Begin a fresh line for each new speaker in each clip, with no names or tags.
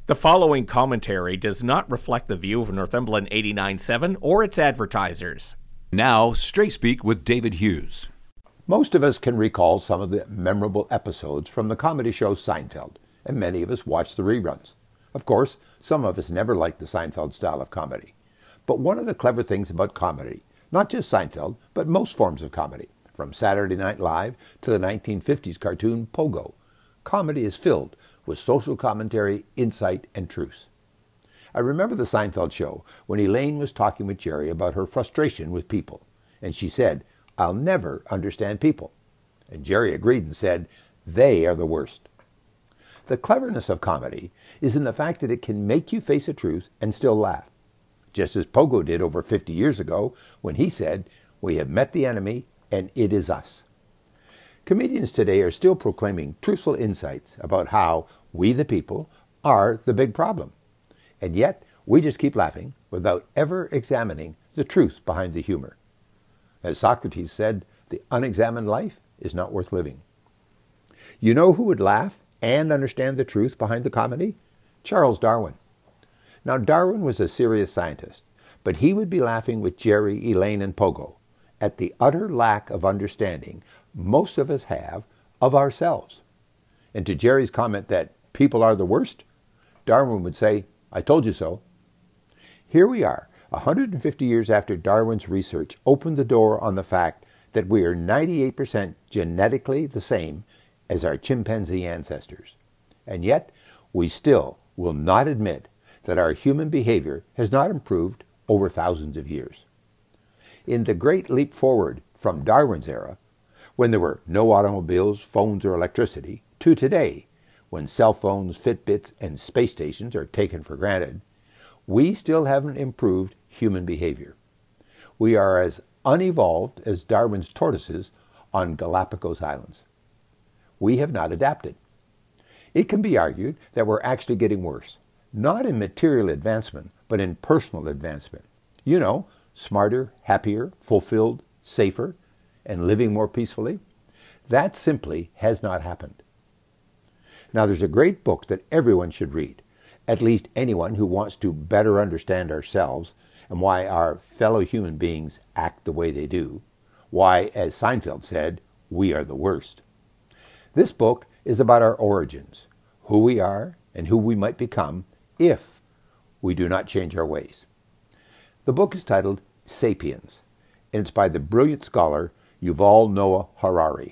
The following commentary does not reflect the view of Northumberland 89.7 or its advertisers.
Now, Straight Speak with David Hughes.
Most of us can recall some of the memorable episodes from the comedy show Seinfeld, and many of us watch the reruns. Of course, some of us never liked the Seinfeld style of comedy. But one of the clever things about comedy, not just Seinfeld, but most forms of comedy, from Saturday Night Live to the 1950s cartoon Pogo, comedy is filled with social commentary, insight, and truth. I remember the Seinfeld show when Elaine was talking with Jerry about her frustration with people, and she said, "I'll never understand people." And Jerry agreed and said, "They are the worst." The cleverness of comedy is in the fact that it can make you face a truth and still laugh, just as Pogo did over 50 years ago when he said, "We have met the enemy and it is us." Comedians today are still proclaiming truthful insights about how we, the people, are the big problem. And yet, we just keep laughing without ever examining the truth behind the humor. As Socrates said, the unexamined life is not worth living. You know who would laugh and understand the truth behind the comedy? Charles Darwin. Now, Darwin was a serious scientist, but he would be laughing with Jerry, Elaine, and Pogo at the utter lack of understanding most of us have of ourselves. And to Jerry's comment that people are the worst, Darwin would say, "I told you so." Here we are, 150 years after Darwin's research opened the door on the fact that we are 98% genetically the same as our chimpanzee ancestors. And yet, we still will not admit that our human behavior has not improved over thousands of years. In the great leap forward from Darwin's era, when there were no automobiles, phones, or electricity, to today, when cell phones, Fitbits, and space stations are taken for granted, we still haven't improved human behavior. We are as unevolved as Darwin's tortoises on Galapagos Islands. We have not adapted. It can be argued that we're actually getting worse, not in material advancement, but in personal advancement. You know, smarter, happier, fulfilled, safer, and living more peacefully. That simply has not happened. Now, there's a great book that everyone should read, at least anyone who wants to better understand ourselves and why our fellow human beings act the way they do, why, as Seinfeld said, we are the worst. This book is about our origins, who we are and who we might become if we do not change our ways. The book is titled Sapiens, and it's by the brilliant scholar Yuval Noah Harari.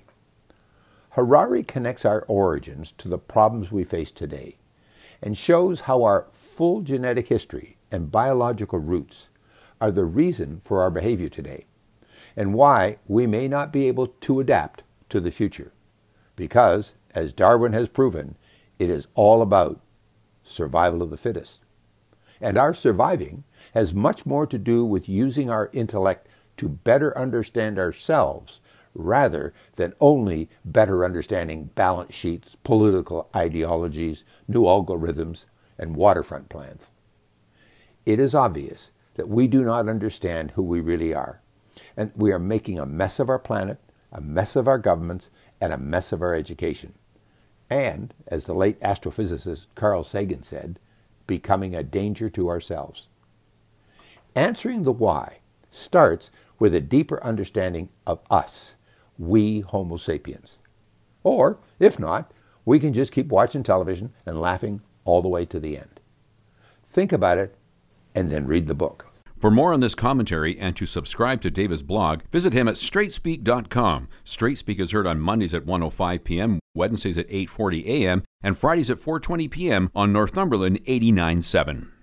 Harari connects our origins to the problems we face today and shows how our full genetic history and biological roots are the reason for our behavior today and why we may not be able to adapt to the future. Because, as Darwin has proven, it is all about survival of the fittest. And our surviving has much more to do with using our intellect to better understand ourselves rather than only better understanding balance sheets, political ideologies, new algorithms, and waterfront plans. It is obvious that we do not understand who we really are, and we are making a mess of our planet, a mess of our governments, and a mess of our education. And, as the late astrophysicist Carl Sagan said, becoming a danger to ourselves. Answering the why starts with a deeper understanding of us, we Homo sapiens. Or, if not, we can just keep watching television and laughing all the way to the end. Think about it, and then read the book.
For more on this commentary and to subscribe to David's blog, visit him at straightspeak.com. Straight Speak is heard on Mondays at 1:05 p.m., Wednesdays at 8:40 a.m., and Fridays at 4:20 p.m. on Northumberland 89.7.